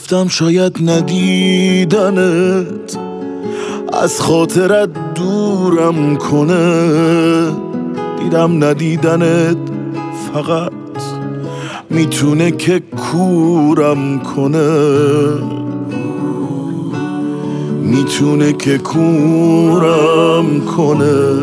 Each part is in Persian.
گفتم شاید ندیدنت از خاطرت دورم کنه، دیدم ندیدنت فقط میتونه که کورم کنه، میتونه که کورم کنه.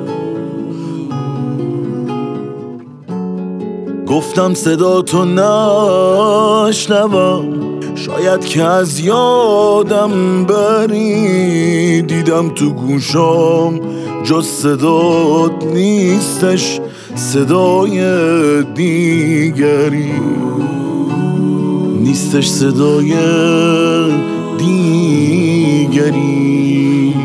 گفتم صدا تو نشنوم، شاید که از یادم بری، دیدم تو گوشام جز صدات نیستش صدای دیگری، نیستش صدای دیگری.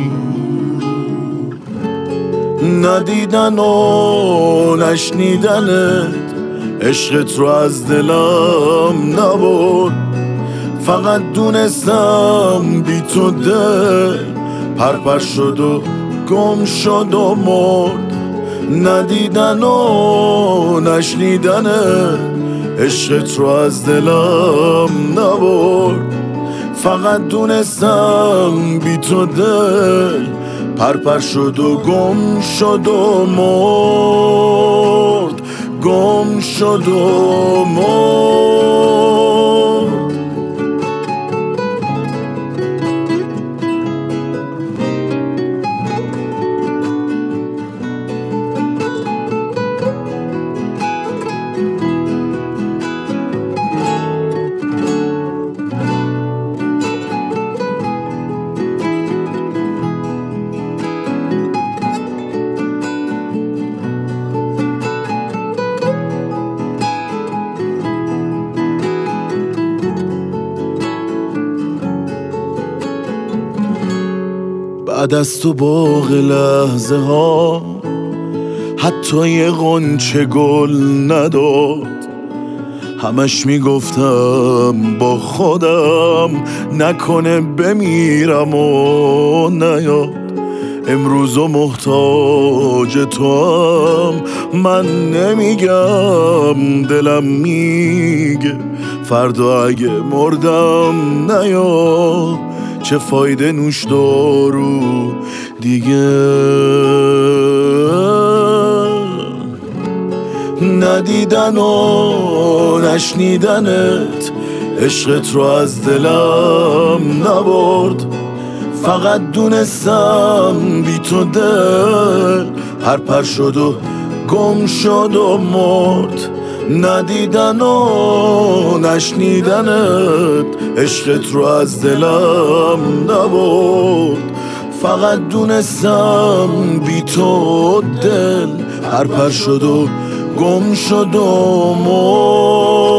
ندیدن و نشنیدنت عشقت رو از دلم نبرد، فقط دونستم بی تو دل پرپر شد و گم شد و مرد. ندیدن و نشنیدنت عشقت رو از دلم نبرد، فقط دونستم بی تو دل پرپر شد و گم شد و مرد، گم شد و مرد. بعد از تو باغ لحظه ها حتی یه غنچه گل نداد، همش میگفتم با خودم نکنه بمیرم و نیاد. امروز و محتاج تو هم من نمیگم، دلم میگه فردا اگه مردم نیاد. چه فایده نوش دارو دیگه، ندیدن و نشنیدنت عشقت رو از دلم نبرد، فقط دونستم بی تو دل پرپر شد و گم شد و مرد. ندیدن و نشنیدنت عشقت رو از دلم نبرد، فقط دونستم بی تو دل پرپر شد و گم شد و مرد.